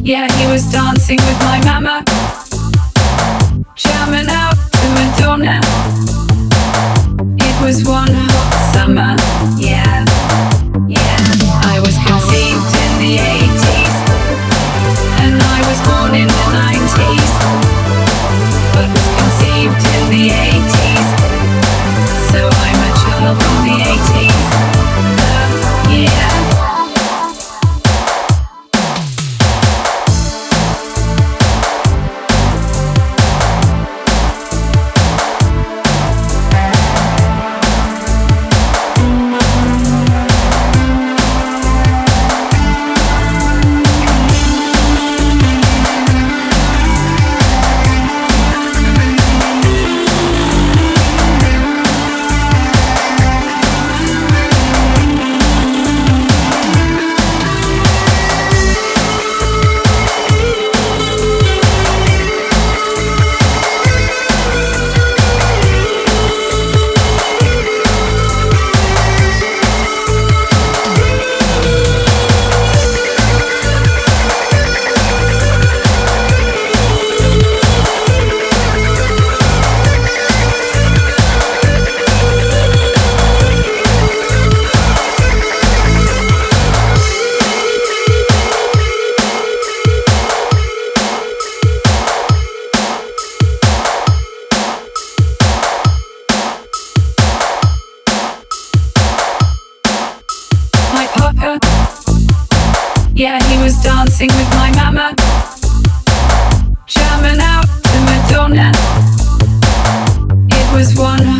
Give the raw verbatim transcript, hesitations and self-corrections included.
Yeah, he was dancing with my mama, jamming out to Madonna. It was one hot summer, yeah, yeah. I was conceived in the eighties, and I was born in the nineties, but was conceived in the eighties, so I'm a child from the eighties, uh, yeah. Yeah, he was dancing with my mama, jamming out to Madonna. It was one